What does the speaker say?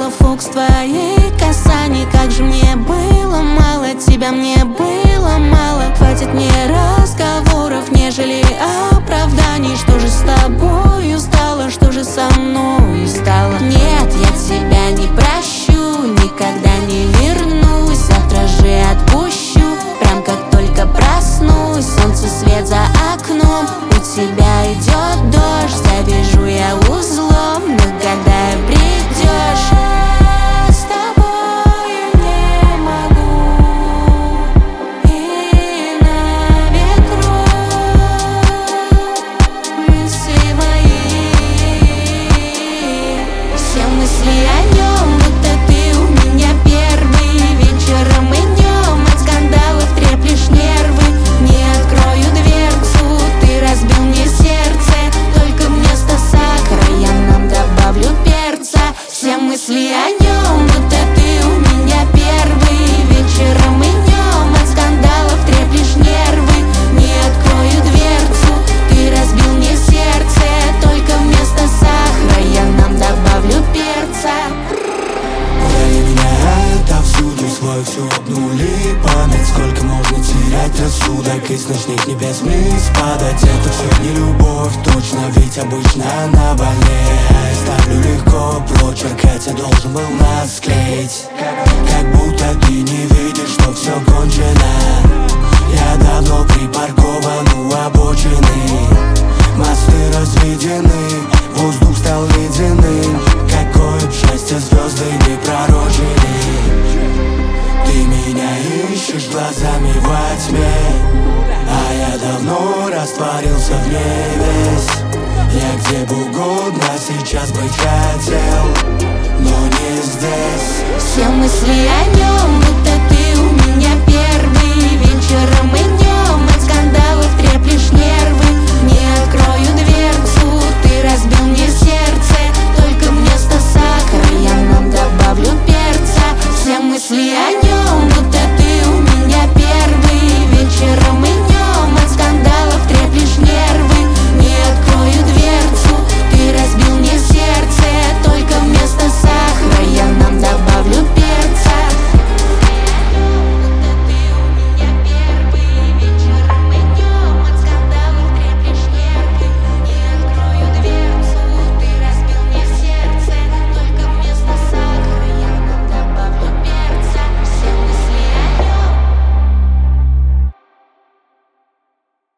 фокус твоих касаний. Как же мне было мало тебя, мне было мало. Хватит мне разговоров, нежели оправданий. Что же с тобою стало, что же со мной стало? Нет, я тебя не прощу, никогда не вернусь. Завтра же отпущу, прям как только проснусь. Солнце, свет за окном, у тебя идет дождь. Завяжу я узлом, но когда придешь, с тобою не могу. И на ветру мысли мои, все мысли о нем, будто ты у меня первый. Вечером и днем от скандалов треплешь нервы. Не открою дверцу, ты разбил мне сердце. Только вместо сахара я нам добавлю перца. Все мысли о нем, будто ты у меня первый. Вечером и днем от скандалов треплешь нервы. Не открою дверцу, ты разбил мне сердце. Только вместо сахара я нам добавлю перца. Удали меня отовсюду, свой все обнули память. Сколько можно терять рассудок и с ночных небес вниз падать? Это все не любовь, точно, ведь обычно она больнее. Ставлю легко прочерк, хотя должен был нас склеить. Как будто ты не видишь, что все кончено. Я давно припаркован у обочины. Мосты разведены, воздух стал ледяным. Какое б счастье звезды не пророчили. Ты меня ищешь глазами во тьме, а я давно растворился в ней весь. Я где бы угодно сейчас быть хотел, но не здесь. Все мысли о нем,